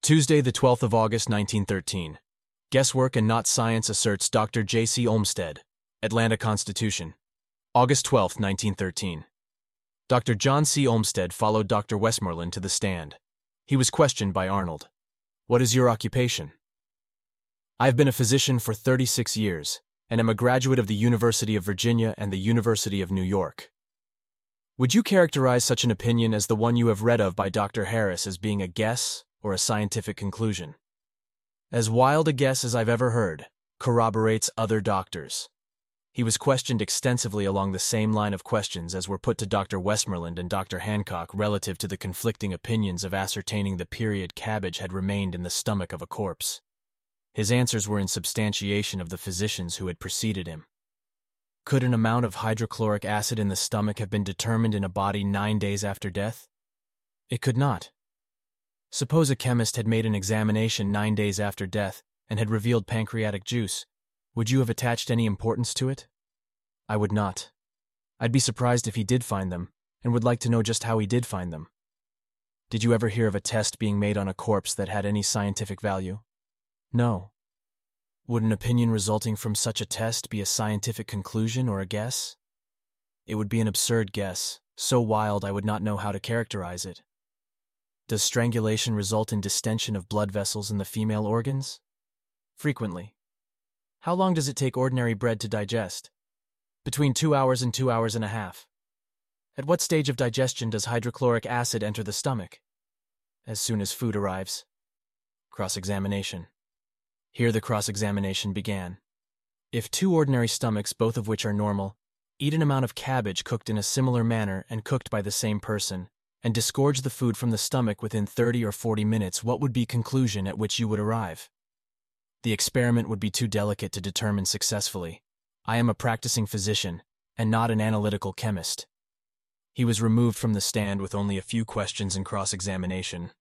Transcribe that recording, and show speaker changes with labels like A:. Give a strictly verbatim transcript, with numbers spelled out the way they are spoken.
A: Tuesday, the twelfth of August, nineteen thirteen. Guesswork and not science asserts Doctor J C Olmsted. Atlanta Constitution. August twelfth, nineteen thirteen. Doctor John C. Olmsted followed Doctor Westmoreland to the stand. He was questioned by Arnold. What is your occupation? I have been a physician for thirty-six years, and am a graduate of the University of Virginia and the University of New York. Would you characterize such an opinion as the one you have read of by Doctor Harris as being a guess or a scientific conclusion? As wild a guess as I've ever heard, corroborates other doctors. He was questioned extensively along the same line of questions as were put to Doctor Westmoreland and Doctor Hancock relative to the conflicting opinions of ascertaining the period cabbage had remained in the stomach of a corpse. His answers were in substantiation of the physicians who had preceded him. Could an amount of hydrochloric acid in the stomach have been determined in a body nine days after death? It could not. Suppose a chemist had made an examination nine days after death and had revealed pancreatic juice. Would you have attached any importance to it? I would not. I'd be surprised if he did find them, and would like to know just how he did find them. Did you ever hear of a test being made on a corpse that had any scientific value? No. Would an opinion resulting from such a test be a scientific conclusion or a guess? It would be an absurd guess, so wild I would not know how to characterize it. Does strangulation result in distension of blood vessels in the female organs? Frequently. How long does it take ordinary bread to digest? Between two hours and two hours and a half. At what stage of digestion does hydrochloric acid enter the stomach? As soon as food arrives. Cross-examination. Here the cross-examination began. If two ordinary stomachs, both of which are normal, eat an amount of cabbage cooked in a similar manner and cooked by the same person, and disgorge the food from the stomach within thirty or forty minutes, what would be conclusion at which you would arrive? The experiment would be too delicate to determine successfully. I am a practicing physician, and not an analytical chemist. He was removed from the stand with only a few questions and cross-examination,